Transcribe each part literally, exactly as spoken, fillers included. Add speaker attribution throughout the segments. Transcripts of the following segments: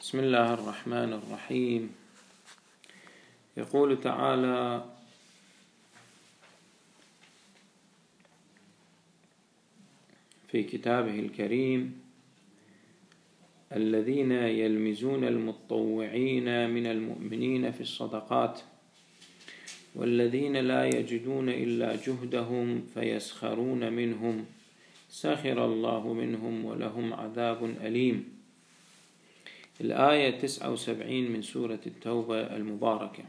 Speaker 1: بسم الله الرحمن الرحيم. يقول تعالى: في كتابه الكريم: الذين يلمزون المتطوعين من المؤمنين في الصدقات والذين لا يجدون إلا جهدهم فيسخرون منهم سخر الله منهم ولهم عذاب أليم. الآية تسعة وسبعين من سورة التوبة المباركة.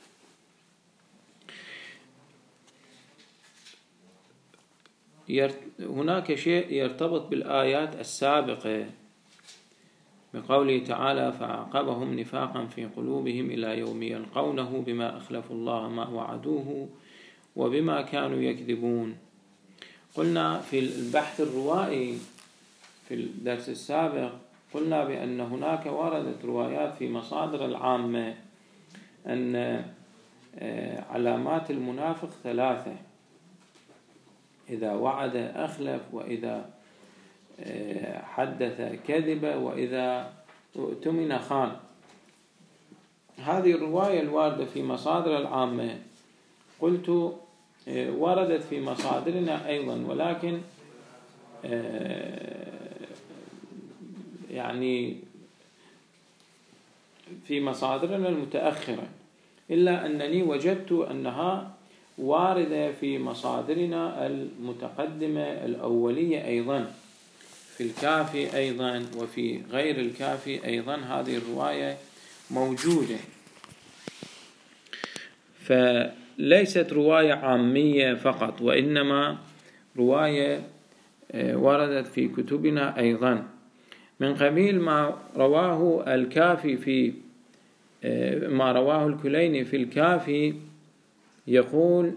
Speaker 1: هناك شيء يرتبط بالآيات السابقة بقوله تعالى: فعاقبهم نفاقا في قلوبهم إلى يوم يلقونه بما أخلفوا الله ما وعدوه وبما كانوا يكذبون. قلنا في البحث الروائي في الدرس السابق قلنا بأن هناك وردت روايات في مصادر العامة أن علامات المنافق ثلاثة: إذا وعد أخلف، وإذا حدث كذب، وإذا اؤتمن خان. هذه الرواية الواردة في مصادر العامة قلت وردت في مصادرنا أيضا، ولكن يعني في مصادرنا المتأخرة، إلا أنني وجدت أنها واردة في مصادرنا المتقدمة الأولية أيضا، في الكافي أيضا وفي غير الكافي أيضا هذه الرواية موجودة. فليست رواية عامية فقط، وإنما رواية وردت في كتبنا أيضا، من قبيل ما رواه الكافي في ما رواه الكليني في الكافي. يقول: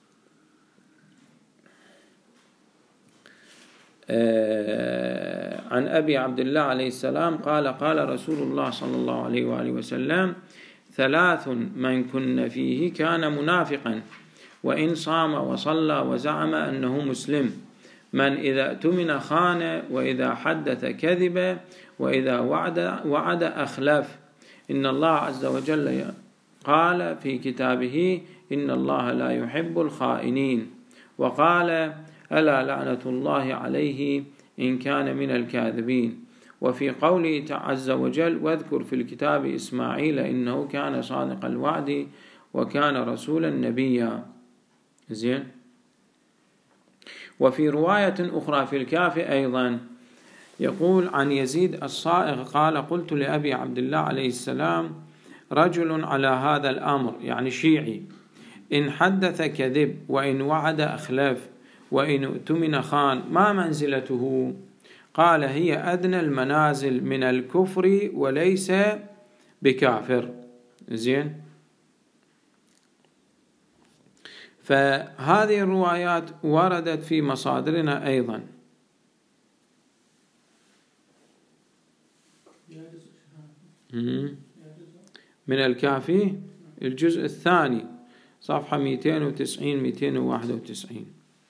Speaker 1: عن أبي عبد الله عليه السلام قال: قال رسول الله صلى الله عليه وآله وسلم: ثلاث من كن فيه كان منافقا وإن صام وصلى وزعم أنه مسلم: من إذا اؤتمن خان، وإذا حدث كذب، وإذا وعد وعد أخلف. إن الله عز وجل قال في كتابه: إن الله لا يحب الخائنين. وقال: ألا لعنة الله عليه إن كان من الكاذبين. وفي قوله عز وجل: واذكر في الكتاب إسماعيل إنه كان صادق الوعد وكان رسولا نبيا. زين. وفي رواية أخرى في الكافي أيضا يقول عن يزيد الصائغ قال: قلت لأبي عبد الله عليه السلام: رجل على هذا الأمر، يعني شيعي، إن حدث كذب، وإن وعد أخلف، وإن اؤتمن خان، ما منزلته؟ قال: هي أدنى المنازل من الكفر وليس بكافر. زين. فهذه الروايات وردت في مصادرنا أيضا. من الكافي الجزء الثاني صفحة مئتين وتسعين مئتين وواحد وتسعين.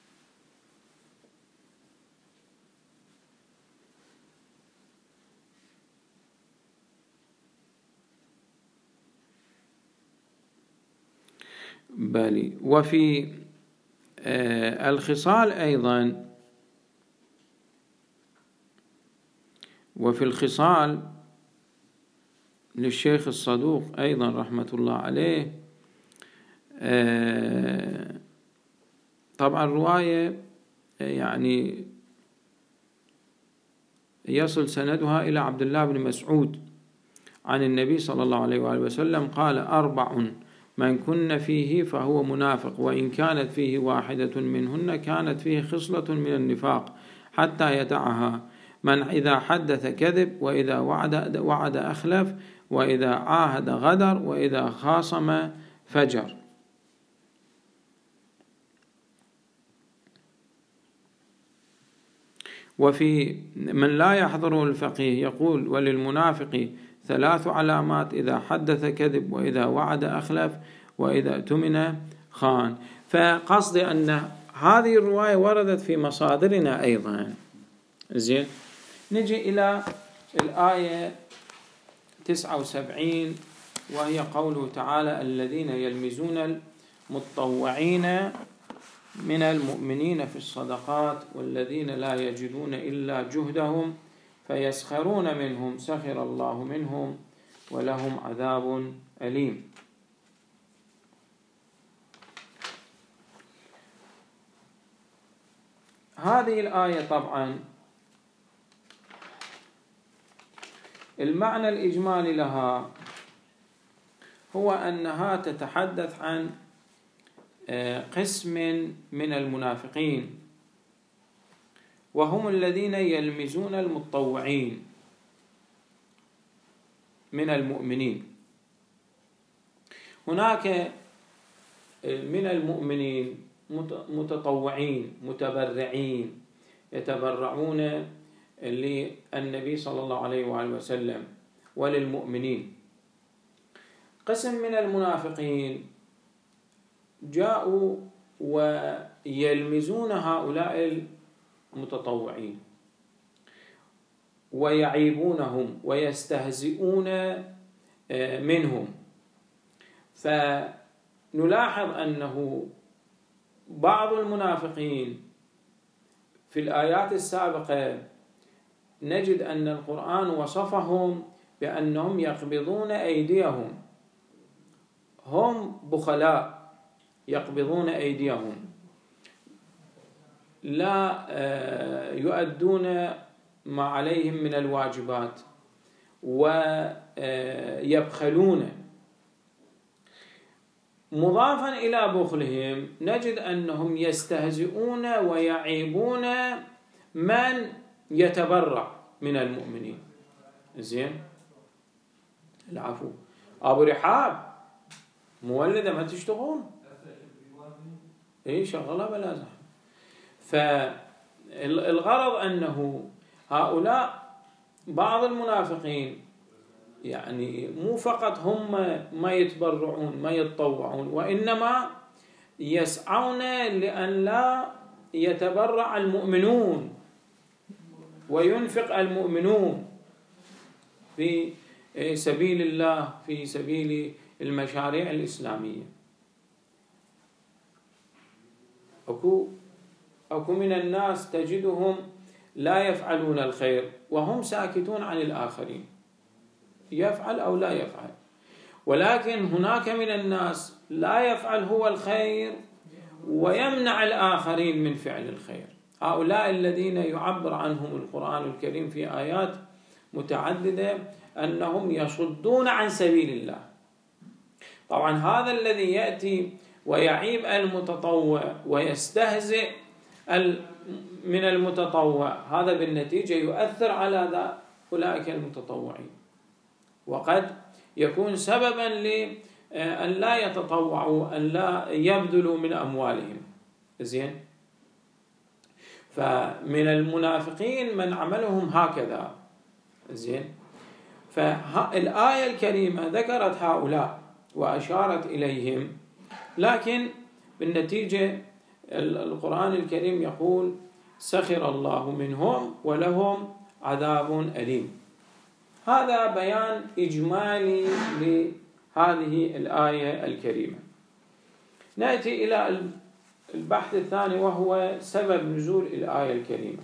Speaker 1: بالي. وفي آه الخصال أيضا، وفي الخصال للشيخ الصدوق أيضا رحمة الله عليه، آه طبعا رواية يعني يصل سندها إلى عبد الله بن مسعود عن النبي صلى الله عليه وآله وسلم قال: أربع من كن فيه فهو منافق، وإن كانت فيه واحدة منهن كانت فيه خصلة من النفاق حتى يدعها: من إذا حدث كذب، وإذا وعد وعد أخلف، وإذا عاهد غدر، وإذا خاصم فجر. وفي من لا يحضره الفقيه يقول: وللمنافق ثلاث علامات: إذا حدث كذب، وإذا وعد أخلف، وإذا اؤتمن خان. فقصدي أن هذه الرواية وردت في مصادرنا أيضا. زين. نجي إلى الآية تسعة وسبعين، وهي قوله تعالى: الذين يلمزون المتطوعين من المؤمنين في الصدقات والذين لا يجدون إلا جهدهم فيسخرون منهم سخر الله منهم ولهم عذاب أليم. هذه الآية طبعا المعنى الإجمالي لها هو أنها تتحدث عن قسم من المنافقين، وهم الذين يلمزون المتطوعين من المؤمنين. هناك من المؤمنين متطوعين متبرعين يتبرعون للنبي صلى الله عليه وآله وسلم وللمؤمنين. قسم من المنافقين جاءوا ويلمزون هؤلاء المتطوعين ويعيبونهم ويستهزئون منهم. فنلاحظ أنه بعض المنافقين في الآيات السابقة نجد أن القرآن وصفهم بأنهم يقبضون أيديهم، هم بخلاء يقبضون أيديهم، لا يؤدون ما عليهم من الواجبات ويبخلون. مضافا إلى بخلهم نجد أنهم يستهزئون ويعيبون من يتبرع من المؤمنين. زين، العفو، أبو رحاب مولدة ما تشتغون، إيه شغلها بلا زحمة. فالغرض أنه هؤلاء بعض المنافقين يعني مو فقط هم ما يتبرعون ما يتطوعون، وإنما يسعون لأن لا يتبرع المؤمنون وينفق المؤمنون في سبيل الله، في سبيل المشاريع الإسلامية. أكو أكو من الناس تجدهم لا يفعلون الخير وهم ساكتون عن الآخرين، يفعل أو لا يفعل. ولكن هناك من الناس لا يفعل هو الخير ويمنع الآخرين من فعل الخير. هؤلاء الذين يعبر عنهم القرآن الكريم في آيات متعددة أنهم يصدون عن سبيل الله. طبعا هذا الذي يأتي ويعيب المتطوع ويستهزئ من المتطوع، هذا بالنتيجة يؤثر على أولئك المتطوعين، وقد يكون سببا لأن لا يتطوعوا، أن لا يبذلوا من أموالهم. زين، فمن المنافقين من عملهم هكذا. زين، فالآية الكريمة ذكرت هؤلاء وأشارت إليهم، لكن بالنتيجة القرآن الكريم يقول: سخر الله منهم ولهم عذاب أليم. هذا بيان إجمالي لهذه الآية الكريمة. نأتي إلى البحث الثاني، وهو سبب نزول الآية الكريمة.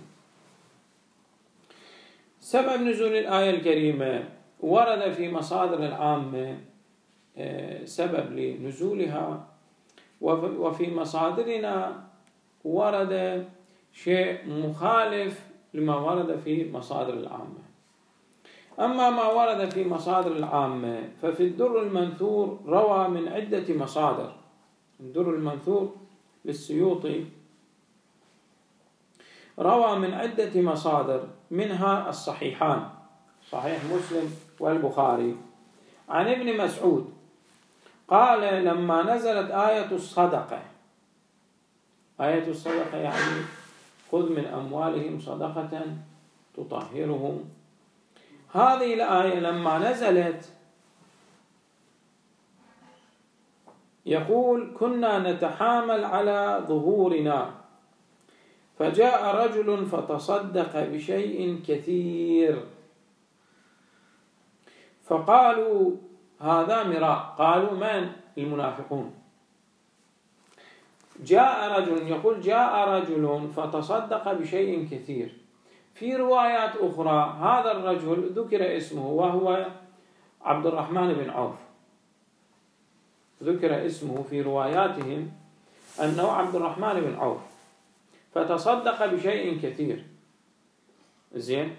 Speaker 1: سبب نزول الآية الكريمة ورد في مصادر العامة سبب لنزولها، وفي مصادرنا ورد شيء مخالف لما ورد في مصادر العامة. أما ما ورد في مصادر العامة ففي الدر المنثور روى من عدة مصادر. الدر المنثور للسيوطي روى من عدة مصادر، منها الصحيحان صحيح مسلم والبخاري، عن ابن مسعود قال: لما نزلت آية الصدقة، آية الصدقة يعني خذ من أموالهم صدقة تطهرهم، هذه الآية لما نزلت يقول: كنا نتحامل على ظهورنا فجاء رجل فتصدق بشيء كثير فقالوا هذا مراء. قالوا من؟ المنافقون. جاء رجل، يقول جاء رجل فتصدق بشيء كثير. في روايات أخرى هذا الرجل ذكر اسمه وهو عبد الرحمن بن عوف، ذكر اسمه في رواياتهم أنه عبد الرحمن بن عوف، فتصدق بشيء كثير. زين.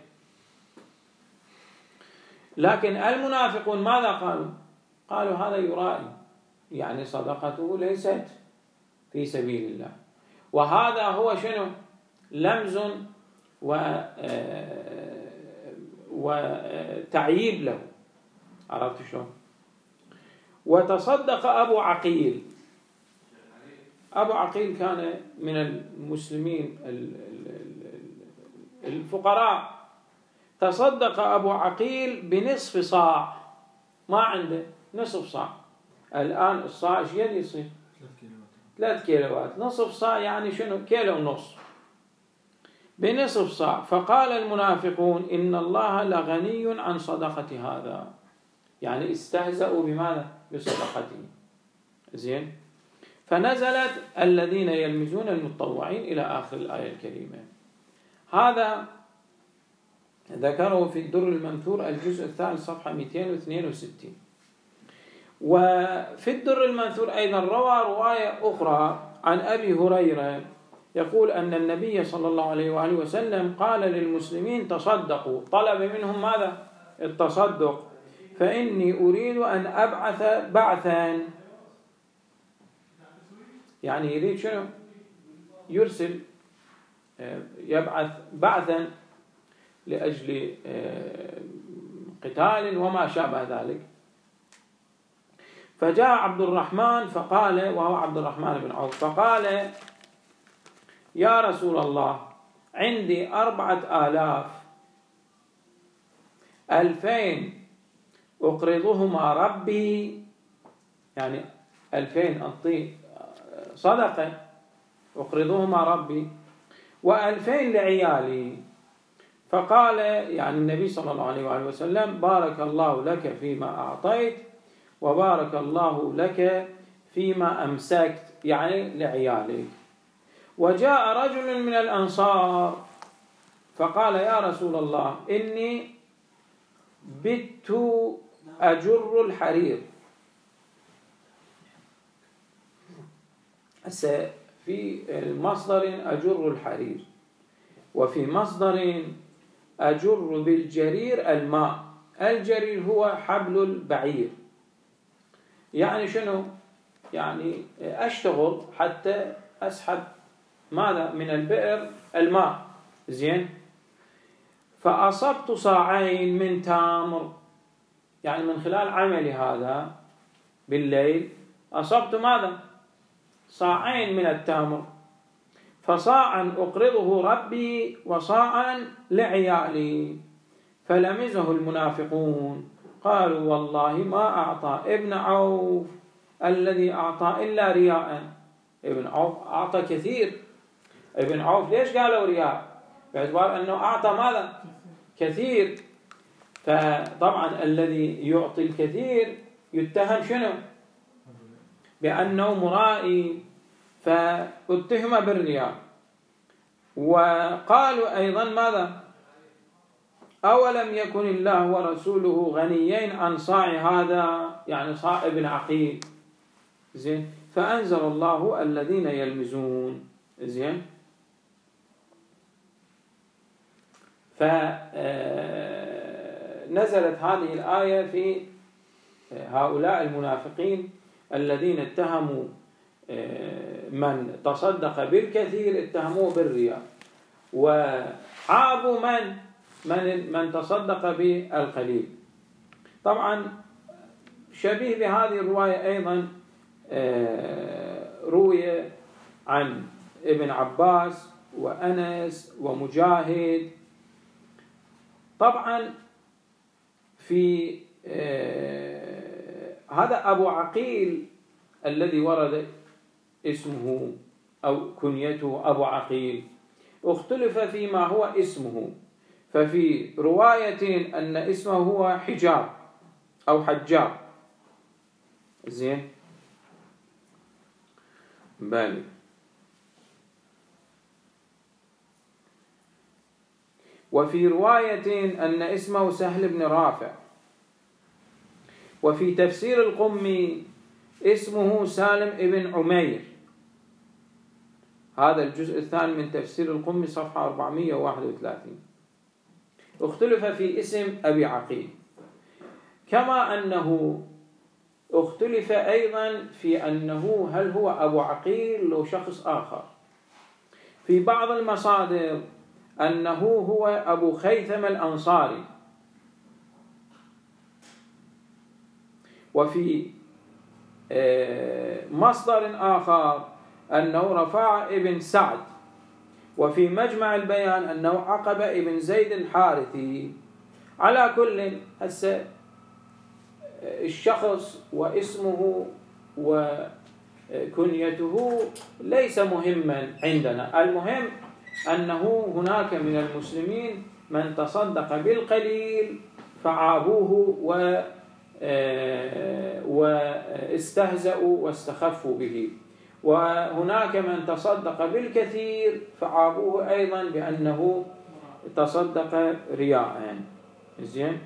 Speaker 1: لكن المنافقون ماذا قالوا؟ قالوا هذا يرائي، يعني صدقته ليست في سبيل الله، وهذا هو شنو؟ لمز وتعييب له. عرفت شلون؟ وتصدق أبو عقيل. أبو عقيل كان من المسلمين الفقراء. تصدق أبو عقيل بنصف صاع، ما عنده نصف صاع. الآن الصاع ايش يصير؟ ثلاث كيلوات. نصف صاع يعني شنو؟ كيلو ونصف، بنصف صاع. فقال المنافقون إن الله لغني عن صدقة هذا، يعني استهزأوا بماذا؟ بصدقته. زين. فنزلت الذين يلمزون المتطوعين إلى آخر الآية الكريمة. هذا ذكره في الدر المنثور الجزء الثالث صفحة مئتين واثنين وستين. وفي الدر المنثور أيضا روى رواية أخرى عن أبي هريرة يقول أن النبي صلى الله عليه وآله وسلم قال للمسلمين تصدقوا، طلب منهم ماذا؟ التصدق، فإني أريد أن أبعث بعثا، يعني يريد شنو؟ يرسل، يبعث بعثا لأجل قتال وما شابه ذلك. فجاء عبد الرحمن فقال، وهو عبد الرحمن بن عوف، فقال يا رسول الله عندي أربعة آلاف، ألفين أقرضهما ربي، يعني ألفين أعطيه صدقة أقرضهما ربي، وألفين لعيالي. فقال يعني النبي صلى الله عليه وآله وسلم بارك الله لك فيما أعطيت وبارك الله لك فيما أمسكت، يعني لعيالك. وجاء رجل من الأنصار فقال يا رسول الله إني بت أجر الحرير. في المصدر أجر الحرير، وفي مصدر أجر بالجرير الماء. الجرير هو حبل البعير، يعني شنو؟ يعني أشتغل حتى أسحب ماذا؟ من البئر الماء. زين. فأصبت صاعين من تمر، يعني من خلال عملي هذا بالليل أصبت ماذا؟ صاعين من التمر. فصاعا أقرضه ربي وصاعا لعيالي. فلمزه المنافقون قالوا والله ما أعطى ابن عوف الذي أعطى إلا رياء. ابن عوف أعطى كثير. ابن عوف ليش قالوا رياء؟ باعتبار أنه أعطى ماذا؟ كثير. فطبعا الذي يعطي الكثير يتهم شنو؟ بأنه مرائي، فاتهم بالرياء. وقالوا أيضا ماذا؟ أولم يكن الله ورسوله غنيين عن صاع هذا، يعني صاع ابن عقيل. زين. فأنزل الله الذين يلمزون. زين. فنزلت هذه الآية في هؤلاء المنافقين الذين اتهموا من تصدق بالكثير، اتهموه بالرياء، وعابوا من من من تصدق بالقليل. طبعا شبيه بهذه الرواية أيضا روي عن ابن عباس وأنس ومجاهد. طبعا في هذا أبو عقيل الذي ورد اسمه أو كنيته أبو عقيل اختلف فيما هو اسمه. ففي رواية أن اسمه هو حجاب، أو حجار. زين بالي. وفي رواية أن اسمه سهل بن رافع. وفي تفسير القمي اسمه سالم بن عمير. هذا الجزء الثاني من تفسير القمي صفحة أربعمائة وواحد وثلاثين. اختلف في اسم أبي عقيل، كما أنه اختلف أيضا في أنه هل هو أبو عقيل أو شخص آخر. في بعض المصادر أنه هو أبو خيثم الأنصاري، وفي مصدر آخر أنه رفاعة ابن سعد، وفي مجمع البيان أنه عقبة ابن زيد الحارثي. على كل هسه الشخص واسمه وكنيته ليس مهما عندنا، المهم أنه هناك من المسلمين من تصدق بالقليل فعابوه و واستهزأوا واستخفوا به، وهناك من تصدق بالكثير فعابوه أيضا بأنه تصدق رياء. زين.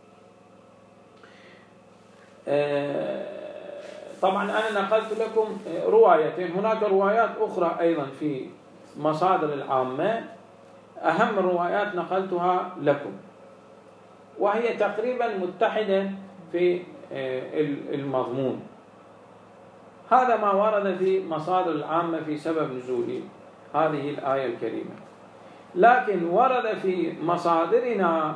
Speaker 1: طبعا أنا نقلت لكم روايتين، هناك روايات أخرى أيضا في مصادر العامة، أهم الروايات نقلتها لكم، وهي تقريبا متحدة في المضمون. هذا ما ورد في مصادر العامة في سبب نزول هذه الآية الكريمة. لكن ورد في مصادرنا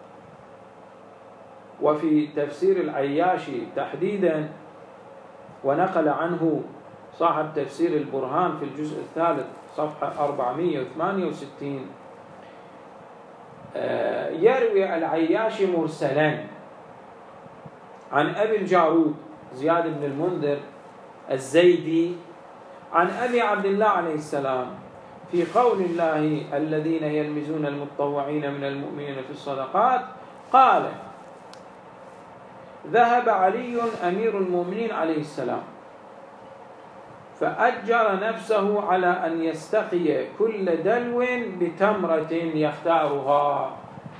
Speaker 1: وفي تفسير العياشي تحديدا، ونقل عنه صاحب تفسير البرهان في الجزء الثالث صفحة أربعمائة وثمانية وستين، يروي العياشي مرسلا عن أبي الجارود زياد بن المنذر الزيدي عن أبي عبد الله عليه السلام في قول الله الذين يلمزون المتطوعين من المؤمنين في الصدقات، قال: ذهب علي أمير المؤمنين عليه السلام فأجر نفسه على أن يستقي كل دلو بتمرة يختارها،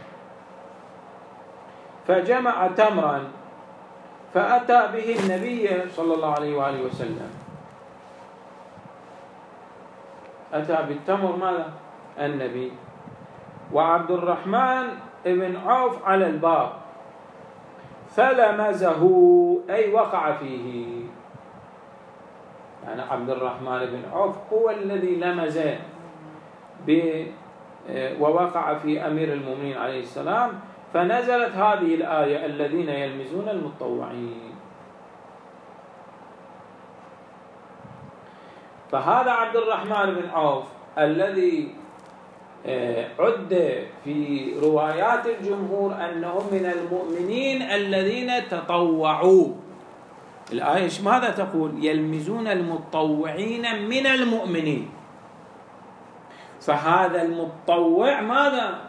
Speaker 1: فجمع تمرا فأتى به النبي صلى الله عليه وآله وسلم. أتى بالتمر ماذا؟ النبي. وعبد الرحمن بن عوف على الباب فلمزه، أي وقع فيه. يعني عبد الرحمن بن عوف هو الذي لمز ووقع في أمير المؤمنين عليه السلام، فنزلت هذه الآية الذين يلمزون المتطوعين. فهذا عبد الرحمن بن عوف الذي عد في روايات الجمهور أنهم من المؤمنين الذين تطوعوا. الآية ماذا تقول؟ يلمزون المتطوعين من المؤمنين. فهذا المتطوع ماذا؟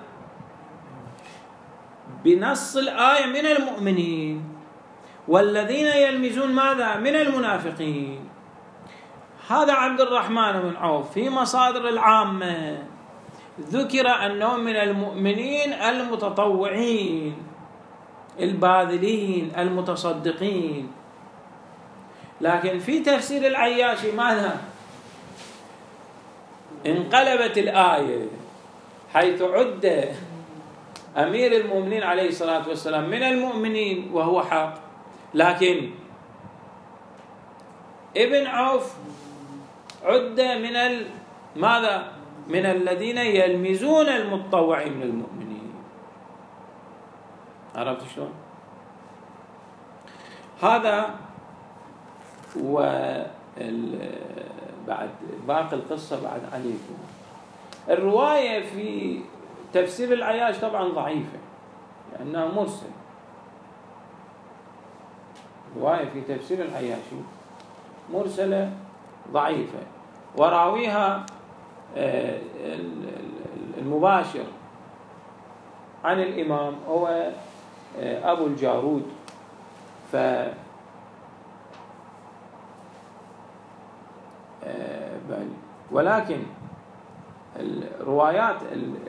Speaker 1: بنص الآية من المؤمنين، والذين يلمزون ماذا؟ من المنافقين. هذا عبد الرحمن بن عوف في مصادر العامة ذكر أنهم من المؤمنين المتطوعين الباذلين المتصدقين، لكن في تفسير العياشي ماذا؟ انقلبت الآية حيث عد أمير المؤمنين عليه الصلاة والسلام من المؤمنين وهو حق، لكن ابن عوف عد من ال... ماذا؟ من الذين يلمزون المتطوعين من المؤمنين. عرفت شلون؟ هذا وبعد باقي القصة بعد عليكم. الرواية في تفسير العياش طبعا ضعيفة لأنها مرسل. الرواية في تفسير العياشي مرسلة ضعيفة، وراويها المباشر عن الإمام هو أبو الجارود ف ولكن الروايات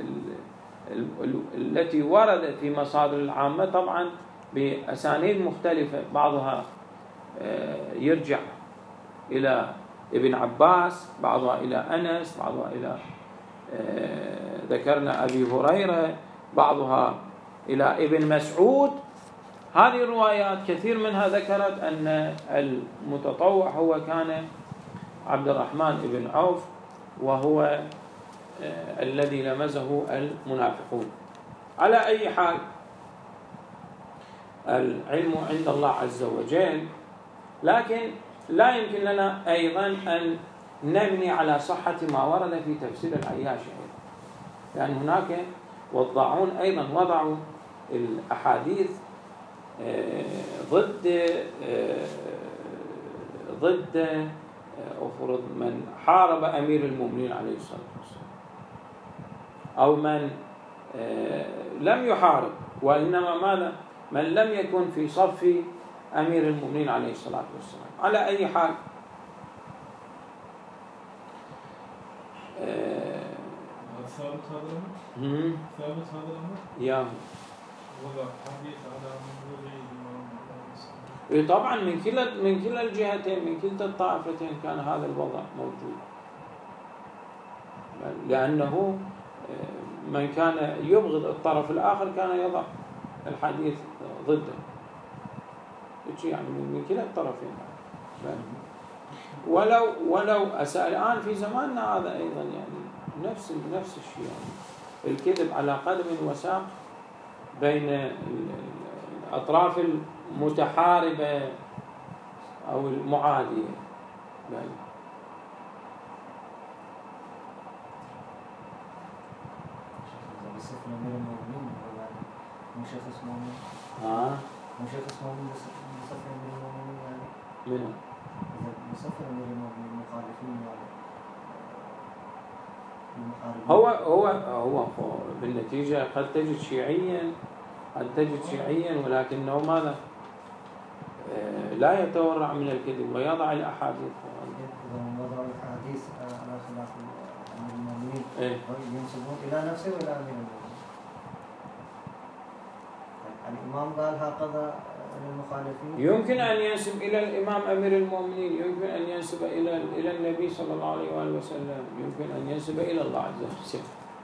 Speaker 1: التي وردت في مصادر العامة طبعا بأسانيد مختلفة، بعضها يرجع إلى ابن عباس، بعضها إلى أنس، بعضها إلى ذكرنا أبي هريرة، بعضها إلى ابن مسعود. هذه الروايات كثير منها ذكرت أن المتطوع هو كان عبد الرحمن بن عوف، وهو الذي لمزه المنافقون. على أي حال العلم عند الله عز وجل، لكن لا يمكن لنا أيضا أن نبني على صحة ما ورد في تفسير العياشي، لأن هناك وضعون أيضا وضعوا الأحاديث ضد ضد أفرض من حارب أمير المؤمنين عليه الصلاة والسلام، أو من لم يحارب وإنما ماذا من لم يكن في صف أمير المؤمنين عليه الصلاة والسلام. على أي حال
Speaker 2: ثابت هذا الأمر؟ ثابت هذا الأمر؟
Speaker 1: يا
Speaker 2: وضع حديث على منظور
Speaker 1: الإمام. طبعا من كلا من كلا الجهتين، من كلتا الطائفتين كان هذا الوضع موجود، لأنه من كان يبغض الطرف الآخر كان يضع الحديث ضده، يعني من كلا الطرفين. ولو ولو أسأل الآن في زماننا هذا أيضا يعني نفس نفس الشيء، يعني الكذب على قدم وساق بين الأطراف المتحاربة أو المعادية.
Speaker 3: بصف أمير المؤمنين مو شخص مؤمن.
Speaker 1: ها؟
Speaker 3: مو شخص مؤمن بصف أمير المؤمنين يعني.
Speaker 1: منو؟
Speaker 3: بصف أمير المؤمنين مخالفين يعني.
Speaker 1: هو هو هو بالنتيجة قد تجد شيعيا قد تجد شيعيا ولكنه ماذا؟ لا يتورع من الكذب ويضع الأحاديث.
Speaker 3: وضع الأحاديث على خلاف أمير المؤمنين
Speaker 1: إيه؟
Speaker 3: ينسبون إلى نفسه وإلى أمير المؤمنين. الإمام قال هكذا للمخالفين.
Speaker 1: يمكن أن ينسب إلى الإمام أمير المؤمنين، يمكن أن ينسب إلى إلى النبي صلى الله عليه وآله وسلم، يمكن أن ينسب إلى الله عز وجل.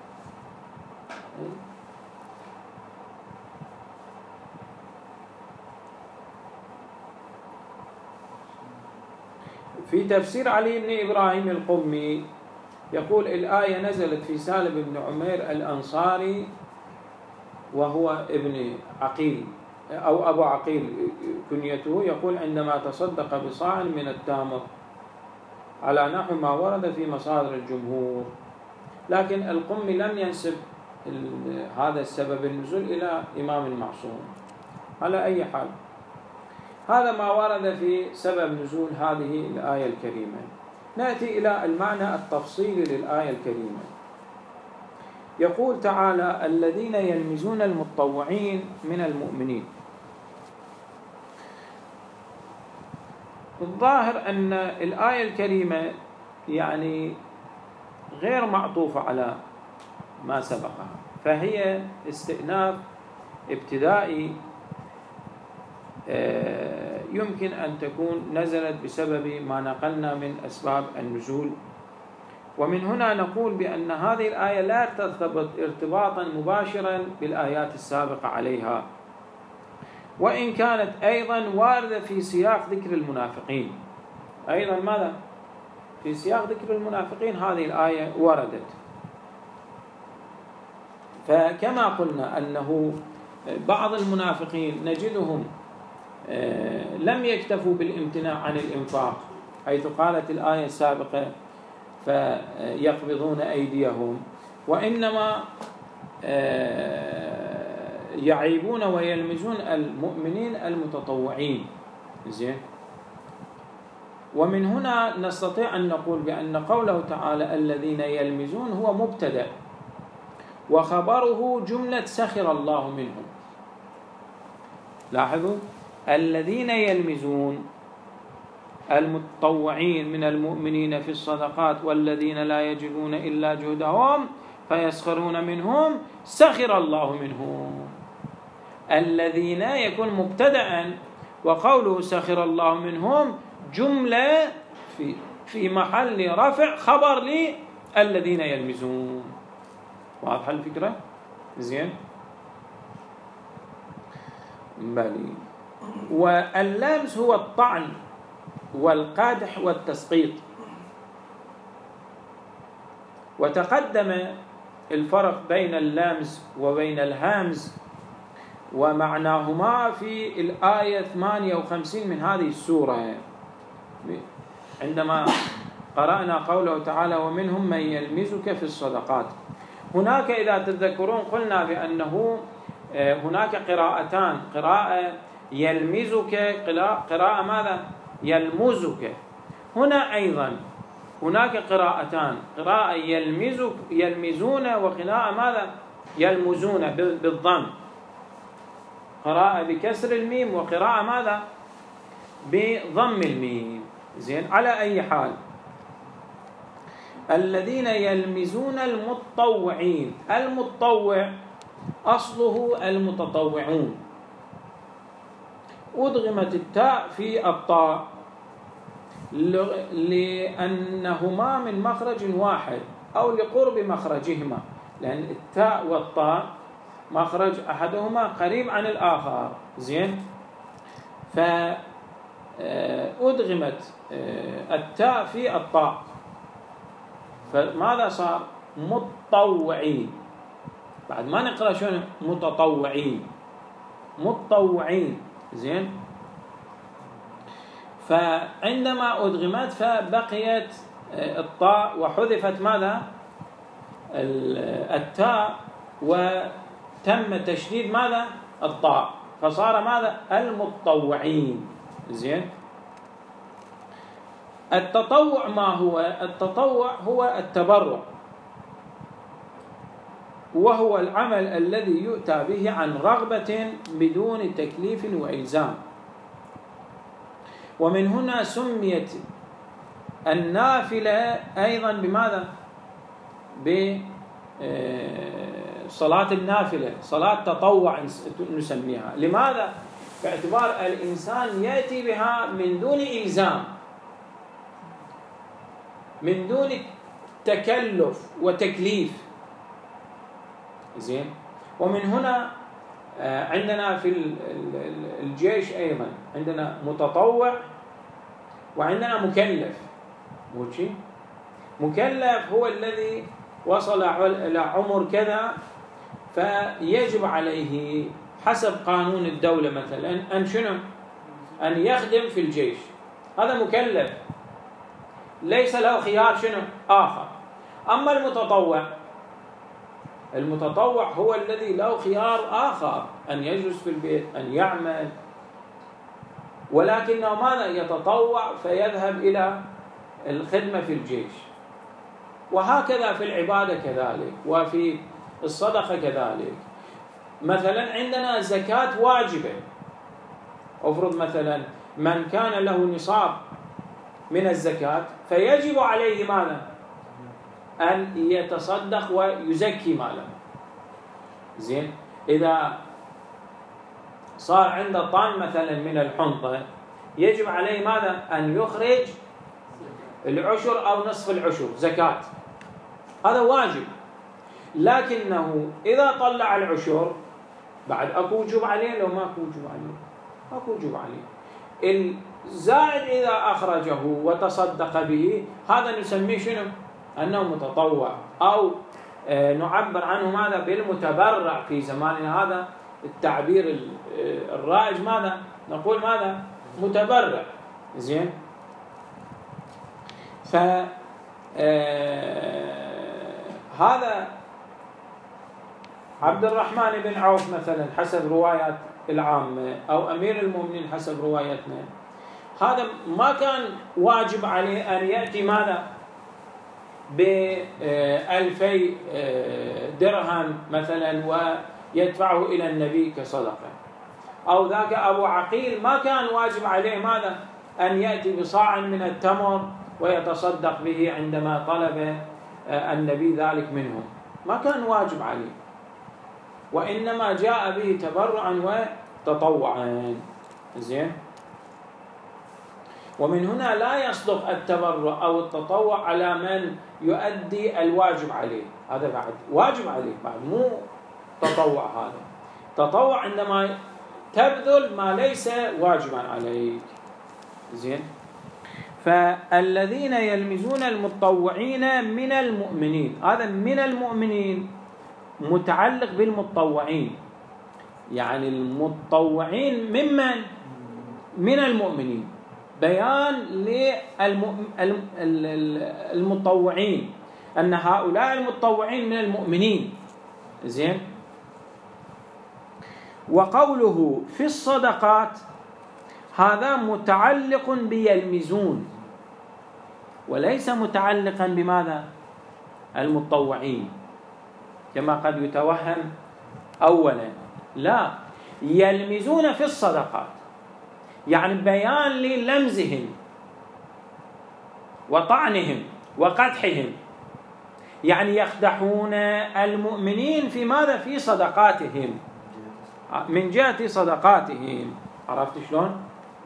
Speaker 1: في تفسير علي بن إبراهيم القمي يقول الآية نزلت في سالم بن عمير الأنصاري وهو ابن عقيل أو أبو عقيل كنيته، يقول عندما تصدق بصاع من التمر على نحو ما ورد في مصادر الجمهور، لكن القمي لم ينسب هذا السبب النزول إلى إمام المعصوم. على أي حال هذا ما ورد في سبب نزول هذه الآية الكريمة. نأتي إلى المعنى التفصيلي للآية الكريمة. يقول تعالى الذين يلمزون المتطوعين من المؤمنين. الظاهر أن الآية الكريمة يعني غير معطوفة على ما سبقها، فهي استئناف ابتدائي يمكن أن تكون نزلت بسبب ما نقلنا من أسباب النزول. ومن هنا نقول بأن هذه الآية لا ترتبط ارتباطا مباشرا بالآيات السابقة عليها، وإن كانت أيضا واردة في سياق ذكر المنافقين. أيضا ماذا؟ في سياق ذكر المنافقين هذه الآية وردت. فكما قلنا أنه بعض المنافقين نجدهم لم يكتفوا بالامتناع عن الإنفاق، حيث قالت الآية السابقة فيقبضون أيديهم، وإنما يعيبون ويلمزون المؤمنين المتطوعين. زين. ومن هنا نستطيع أن نقول بأن قوله تعالى الذين يلمزون هو مبتدأ، وخبره جملة سخر الله منهم. لاحظوا الذين يلمزون المتطوعين من المؤمنين في الصدقات والذين لا يجدون إلا جهدهم فيسخرون منهم سخر الله منهم. الذين يكون مبتدأ، وقوله سخر الله منهم جملة في في محل رفع خبر لي الذين يلمزون. واضحة الفكرة؟ زين. بلي. واللمس هو الطعن والقدح والتسقيط. وتقدم الفرق بين اللمس وبين الهمز ومعناهما في الآية ثمانية وخمسين من هذه السورة، عندما قرأنا قوله تعالى ومنهم من يلمزك في الصدقات. هناك إذا تتذكرون قلنا بأنه هناك قراءتان، قراءة يلمزك، قراءة ماذا؟ يلمزك. هنا أيضا هناك قراءتان، قراءة يلمزك يلمزون، وقراءة ماذا؟ يلمزون بالضم، قراءة بكسر الميم وقراءة ماذا؟ بضم الميم. زين. على أي حال، الذين يلمزون المتطوعين، المتطوع أصله المتطوعون، أدغمت التاء في الطاء لأنهما من مخرج واحد أو لقرب مخرجهما، لأن التاء والطاء مخرج أحدهما قريب عن الآخر. زين. فأدغمت التاء في الطاء، فماذا صار؟ متطوعين. بعد ما نقرأ شنو؟ متطوعين، متطوعين. زين. فعندما أدغمت فبقيت الطاء وحذفت ماذا؟ التاء، وتم تشديد ماذا؟ الطاء، فصار ماذا؟ المتطوعين. زين. التطوع ما هو؟ التطوع هو التبرع، وهو العمل الذي يؤتى به عن رغبة بدون تكليف وإلزام. ومن هنا سميت النافلة أيضا بماذا؟ بصلاة النافلة، صلاة تطوع نسميها. لماذا؟ باعتبار الإنسان يأتي بها من دون إلزام، من دون تكلف وتكليف. زين. ومن هنا عندنا في الجيش أيضا عندنا متطوع وعندنا مكلف. موشي. مكلف هو الذي وصل إلى عمر كذا فيجب عليه حسب قانون الدولة مثلا أن شنو؟ أن يخدم في الجيش. هذا مكلف، ليس له خيار شنو؟ آخر. أما المتطوع، المتطوع هو الذي له خيار آخر، أن يجلس في البيت، أن يعمل، ولكنه ماذا؟ يتطوع فيذهب إلى الخدمة في الجيش. وهكذا في العبادة كذلك، وفي الصدقة كذلك. مثلا عندنا زكاة واجبة، أفرض مثلا من كان له نصاب من الزكاة فيجب عليه ماذا؟ أن يتصدق ويزكي ماله. زين. إذا صار عنده طن مثلا من الحنطة يجب عليه ماذا؟ أن يخرج العشر أو نصف العشر زكاة، هذا واجب. لكنه إذا طلع العشر بعد أكو وجوب عليه لو ما أكو وجوب عليه؟ أكو وجوب عليه. الزائد إذا أخرجه وتصدق به هذا نسميه شنو؟ أنه متطوع، أو نعبر عنه ماذا؟ بالمتبرع. في زماننا هذا التعبير الرائج ماذا؟ نقول ماذا؟ متبرع. زين. فهذا عبد الرحمن بن عوف مثلا حسب روايات العامة، أو أمير المؤمنين حسب روايتنا، هذا ما كان واجب عليه أن يأتي ماذا؟ بألفي درهم مثلا ويدفعه إلى النبي كصدقة، أو ذاك أبو عقيل ما كان واجب عليه ماذا؟ أن يأتي بصاع من التمر ويتصدق به عندما طلب النبي ذلك منهم، ما كان واجب عليه، وإنما جاء به تبرعا وتطوعا. زين. ومن هنا لا يصدق التبرع أو التطوع على من يؤدي الواجب عليه، هذا بعد واجب عليه بعد، مو تطوع. هذا تطوع عندما تبذل ما ليس واجبا عليك. زين. فالذين يلمزون المتطوعين من المؤمنين، هذا من المؤمنين متعلق بالمتطوعين، يعني المتطوعين ممن؟ من المؤمنين، بيان للمتطوعين أن هؤلاء المتطوعين من المؤمنين. زين. وقوله في الصدقات هذا متعلق بيلمزون وليس متعلقا بماذا؟ المتطوعين كما قد يتوهم أولا. لا، يلمزون في الصدقات يعني بيان للمزهم وطعنهم وقدحهم، يعني يقدحون المؤمنين في ماذا؟ في صدقاتهم، من جهة صدقاتهم. عرفت شلون؟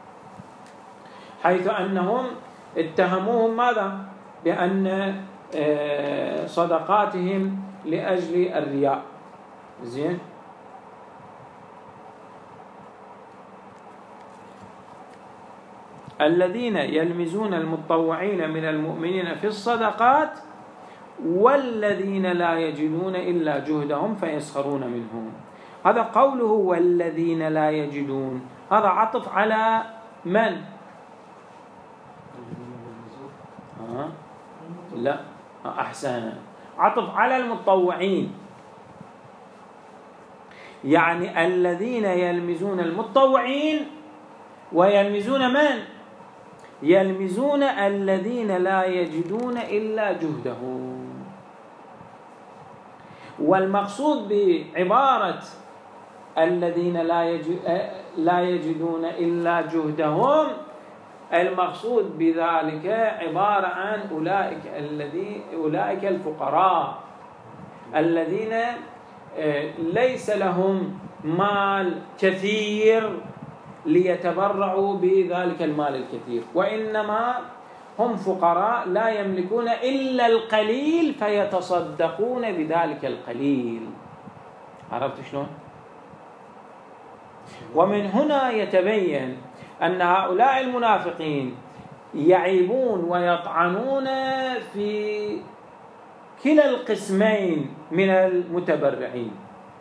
Speaker 1: حيث أنهم اتهموهم ماذا؟ بأن صدقاتهم لأجل الرياء. زين. الذين يلمزون المتطوعين من المؤمنين في الصدقات والذين لا يجدون إلا جهدهم فيسخرون منهم. هذا قوله والذين لا يجدون، هذا عطف على من؟ آه. لا، أحسن، عطف على المتطوعين، يعني الذين يلمزون المتطوعين ويلمزون من؟ يلمزون الذين لا يجدون إلا جهدهم. والمقصود بعبارة الذين لا يجدون إلا جهدهم، المقصود بذلك عبارة عن أولئك الذين أولئك الفقراء الذين ليس لهم مال كثير ليتبرعوا بذلك المال الكثير، وإنما هم فقراء لا يملكون إلا القليل فيتصدقون بذلك القليل. عرفت شلون؟ ومن هنا يتبين أن هؤلاء المنافقين يعيبون ويطعنون في كلا القسمين من المتبرعين.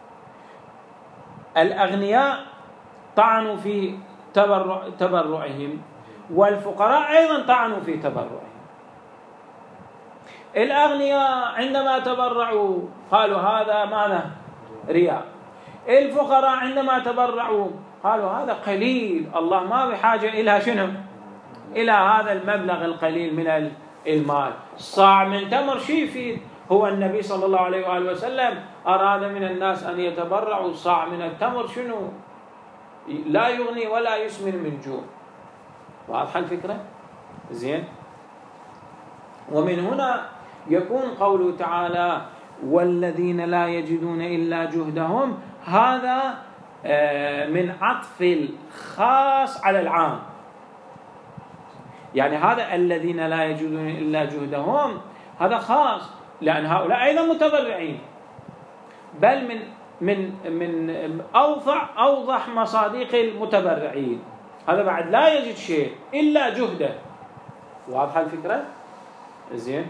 Speaker 1: الأغنياء طعنوا في تبرع تبرعهم، والفقراء أيضا طعنوا في تبرعهم. الأغنياء عندما تبرعوا قالوا هذا ماذا؟ رياء. الفقراء عندما تبرعوا قالوا هذا قليل، الله ما بحاجة إلى شنو؟ إلى هذا المبلغ القليل من المال. صاع من تمر شي يفيد؟ هو النبي صلى الله عليه وآله وسلم أراد من الناس أن يتبرعوا، صاع من التمر شنو؟ لا يغني ولا يسمن من جوع. واضحة الفكرة؟ زين. ومن هنا يكون قوله تعالى والذين لا يجدون إلا جهدهم، هذا من عطف الخاص على العام، يعني هذا الذين لا يجدون إلا جهدهم هذا خاص، لأن هؤلاء أيضا متبرعين، بل من من من أوضح أوضح مصادق المتبرعين. هذا بعد لا يجد شيء إلا جهده. واضحة الفكرة؟ زين.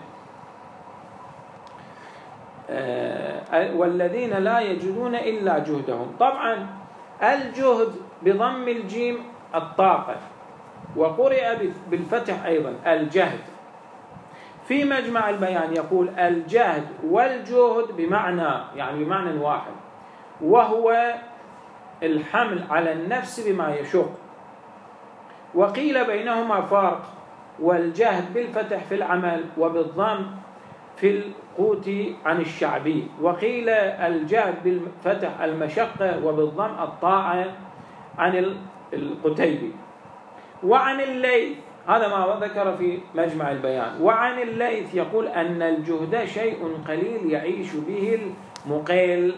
Speaker 1: آه والذين لا يجدون إلا جهدهم، طبعا الجهد بضم الجيم الطاقة، وقرئ بالفتح أيضا الجهد. في مجمع البيان يقول الجهد والجهد بمعنى، يعني بمعنى واحد، وهو الحمل على النفس بما يشق. وقيل بينهما فرق، والجهد بالفتح في العمل وبالضم في القوت عن الشعبي. وقيل الجهد بالفتح المشقة وبالضم الطاعة عن القتيبي. وعن الليث، هذا ما ذكر في مجمع البيان، وعن الليث يقول أن الجهد شيء قليل يعيش به المقيل.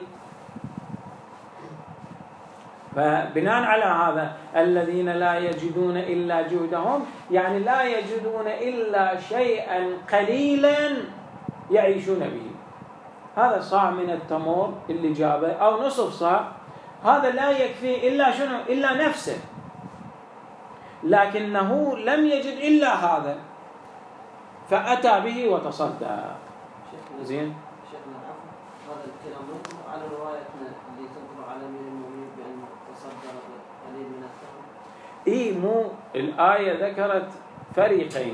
Speaker 1: فبناء على هذا الذين لا يجدون إلا جهدهم، يعني لا يجدون إلا شيئا قليلا يعيشون به. هذا صاع من التمر اللي جابه أو نصف صاع، هذا لا يكفي إلا شنو؟ إلا نفسه، لكنه لم يجد إلا هذا فأتى به وتصدى. زين.
Speaker 3: شيخنا العفو، هذا الكلام ينطبق على روايتنا اللي تنطبق على أمير المؤمنين بأن تصدى قليل من التمر.
Speaker 1: إيه، مو الآية ذكرت فريقين،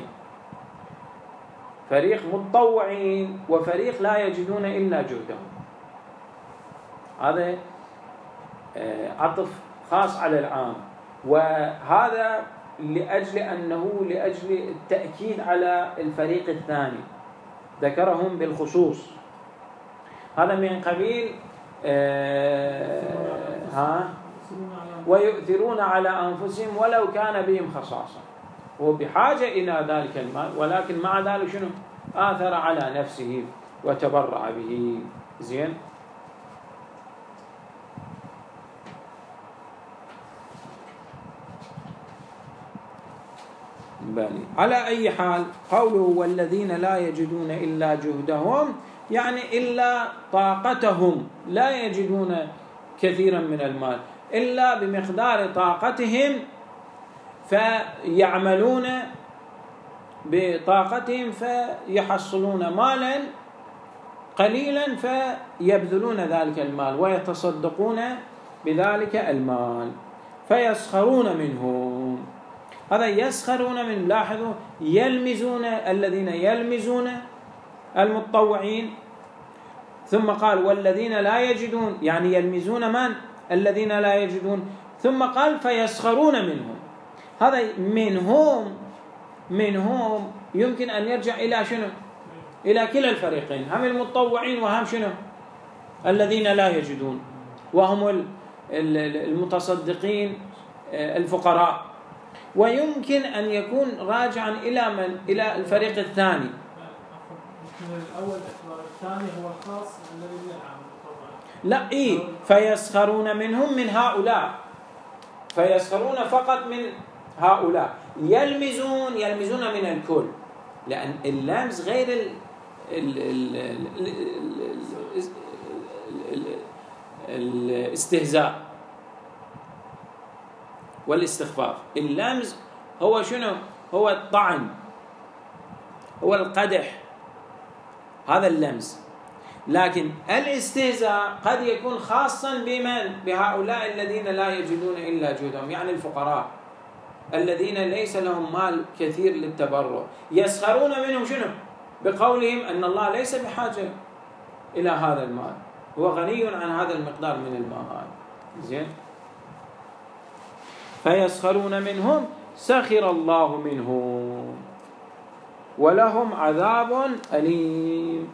Speaker 1: فريق متطوعين وفريق لا يجدون إلا جهدهم. هذا عطف خاص على العام، وهذا لأجل أنه لأجل التأكيد على الفريق الثاني، ذكرهم بالخصوص. هذا من قبيل آه ها ويؤثرون على أنفسهم ولو كان بهم خصاصة، هو بحاجة إلى ذلك المال، ولكن مع ذلك شنو؟ آثر على نفسه وتبرع به. زين. بالي. على أي حال، قوله والذين لا يجدون إلا جهدهم، يعني إلا طاقتهم، لا يجدون كثيرا من المال إلا بمقدار طاقتهم، فيعملون بطاقتهم فيحصلون مالا قليلا فيبذلون ذلك المال ويتصدقون بذلك المال، فيسخرون منهم. هذا يسخرون من، لاحظوا، يلمزون، الذين يلمزون المتطوعين. ثم قال والذين لا يجدون، يعني يلمزون من؟ الذين لا يجدون. ثم قال فيسخرون منهم. هذا منهم منهم يمكن أن يرجع إلى شنو؟ إلى كلا الفريقين، هم المتطوعين وهم شنو؟ الذين لا يجدون، وهم المتصدقين الفقراء. ويمكن أن يكون راجعا إلى من؟ إلى الفريق الثاني.
Speaker 2: الأول الثاني هو الخاص الذي ينعم.
Speaker 1: لا، إيه، فيسخرون منهم من هؤلاء، فيسخرون فقط من هؤلاء. يلمزون يلمزون من الكل، لأن اللمز غير ال ال ال ال ال الاستهزاء والاستخفاف. اللمز هو شنو؟ هو الطعن، هو القدح، هذا اللمز. لكن الاستهزاء قد يكون خاصا بمن؟ بهؤلاء الذين لا يجدون إلا جهدهم، يعني الفقراء الذين ليس لهم مال كثير للتبرع. يسخرون منهم شنو؟ بقولهم أن الله ليس بحاجة إلى هذا المال، هو غني عن هذا المقدار من المال. زين. فيسخرون منهم سخر الله منهم ولهم عذاب أليم.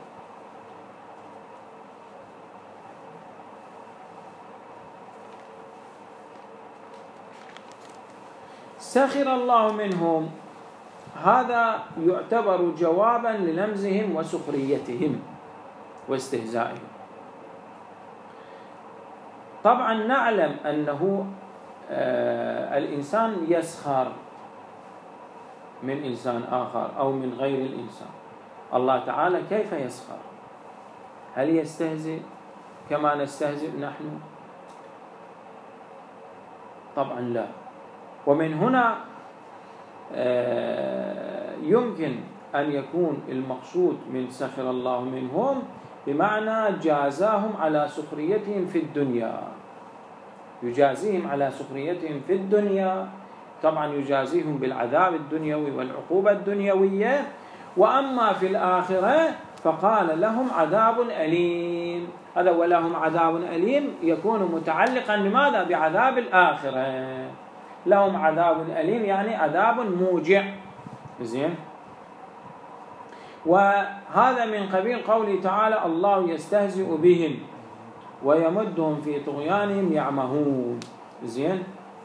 Speaker 1: سخر الله منهم، هذا يعتبر جوابا للمزهم وسخريتهم واستهزائهم. طبعا نعلم أنه آه الإنسان يسخر من إنسان آخر أو من غير الإنسان. الله تعالى كيف يسخر؟ هل يستهزئ كما نستهزئ نحن؟ طبعا لا. ومن هنا آه يمكن أن يكون المقصود من سخر الله منهم بمعنى جازاهم على سخريتهم في الدنيا، يجازيهم على سخريتهم في الدنيا، طبعا يجازيهم بالعذاب الدنيوي والعقوبة الدنيوية. وأما في الآخرة فقال لهم عذاب أليم. هذا ولهم عذاب أليم يكون متعلقا بماذا؟ بعذاب الآخرة. لهم عذاب أليم يعني عذاب موجع. زين. وهذا من قبيل قوله تعالى الله يستهزئ بهم ويمدهم في طغيانهم يعمهون. زين.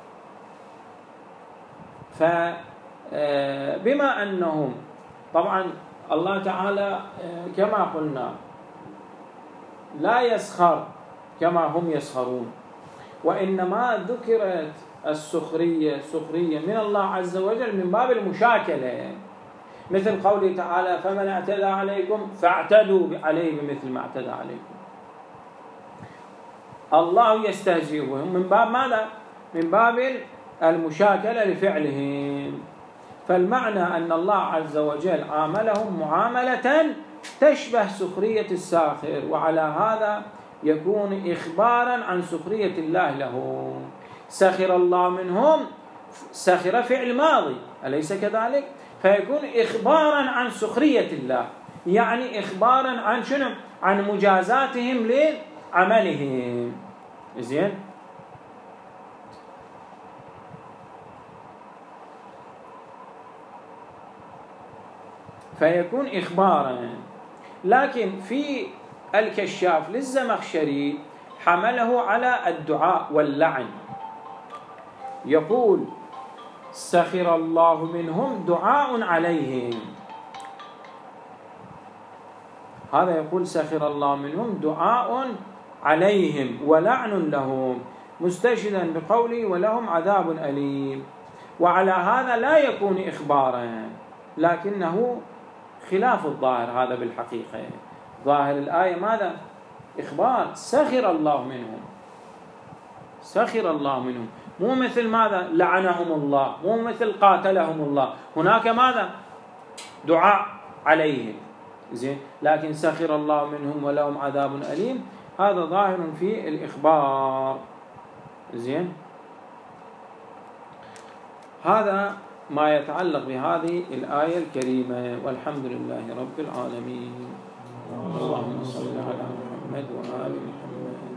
Speaker 1: فبما أنهم طبعا الله تعالى كما قلنا لا يسخر كما هم يسخرون، وإنما ذكرت السخرية سخرية من الله عز وجل من باب المشاكلة، مثل قوله تعالى فمن اعتدى عليكم فاعتدوا عليه بمثل ما اعتدى عليكم. الله يستهزئ بهم من باب ماذا؟ من باب المشاكلة لفعلهم. فالمعنى أن الله عز وجل عاملهم معاملة تشبه سخرية الساخر، وعلى هذا يكون إخبارا عن سخرية الله لهم. سخر الله منهم، سخر فعل ماضي أليس كذلك؟ فيكون إخبارا عن سخرية الله، يعني إخبارا عن شنو؟ عن مجازاتهم لعملهم. زين؟ فيكون إخبارا. لكن في الكشاف للزمخشري حمله على الدعاء واللعن، يقول سخر الله منهم دعاء عليهم، هذا يقول سخر الله منهم دعاء عليهم ولعن لهم، مستشهدا بقوله ولهم عذاب أليم. وعلى هذا لا يكون إخبارا، لكنه خلاف الظاهر هذا بالحقيقة. ظاهر الآية ماذا؟ إخبار، سخر الله منهم، سخر الله منهم، مو مثل ماذا؟ لعنهم الله، مو مثل قاتلهم الله. هناك ماذا؟ دعاء عليهم. زين؟ لكن سخر الله منهم ولهم عذاب أليم، هذا ظاهر في الإخبار. زين؟ هذا ما يتعلق بهذه الآية الكريمة، والحمد لله رب العالمين. اللهم صل على محمد وآل محمد.